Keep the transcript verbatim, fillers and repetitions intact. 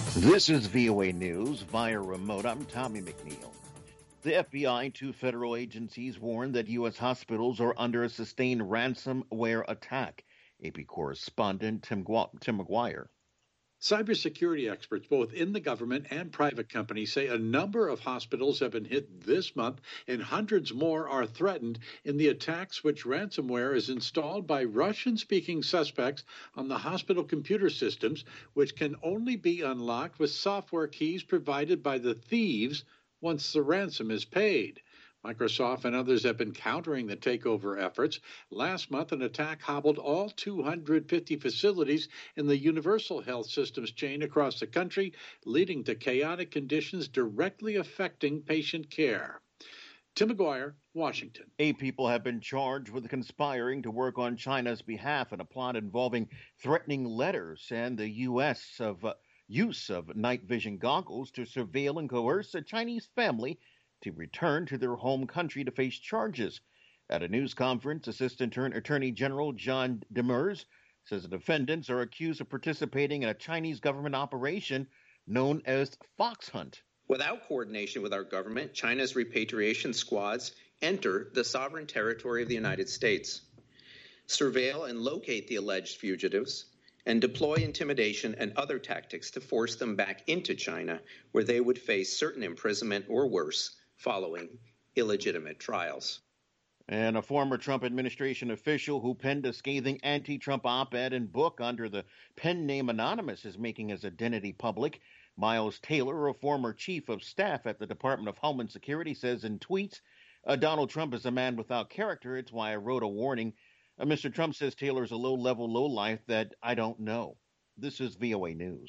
This is V O A News via remote. I'm Tommy McNeil. The F B I and two federal agencies warn that U S hospitals are under a sustained ransomware attack. A P correspondent Tim, Gu- Tim McGuire. Cybersecurity experts, both in the government and private companies, say a number of hospitals have been hit this month and hundreds more are threatened in the attacks which ransomware is installed by Russian-speaking suspects on the hospital computer systems, which can only be unlocked with software keys provided by the thieves once the ransom is paid. Microsoft and others have been countering the takeover efforts. Last month, an attack hobbled all two hundred fifty facilities in the Universal Health Systems chain across the country, leading to chaotic conditions directly affecting patient care. Tim McGuire, Washington. Eight people have been charged with conspiring to work on China's behalf in a plot involving threatening letters and the U S of uh, use of night vision goggles to surveil and coerce a Chinese family to return to their home country to face charges. At a news conference, Assistant Attorney General John Demers says the defendants are accused of participating in a Chinese government operation known as Fox Hunt. Without coordination with our government, China's repatriation squads enter the sovereign territory of the United States, surveil and locate the alleged fugitives, and deploy intimidation and other tactics to force them back into China, where they would face certain imprisonment or worse following illegitimate trials. And a former Trump administration official who penned a scathing anti-Trump op-ed and book under the pen name Anonymous is making his identity public. Miles Taylor, a former chief of staff at the Department of Homeland Security, says in tweets, uh, Donald Trump is a man without character. It's why I wrote a warning. Uh, Mister Trump says Taylor is a low-level lowlife that I don't know. This is V O A News.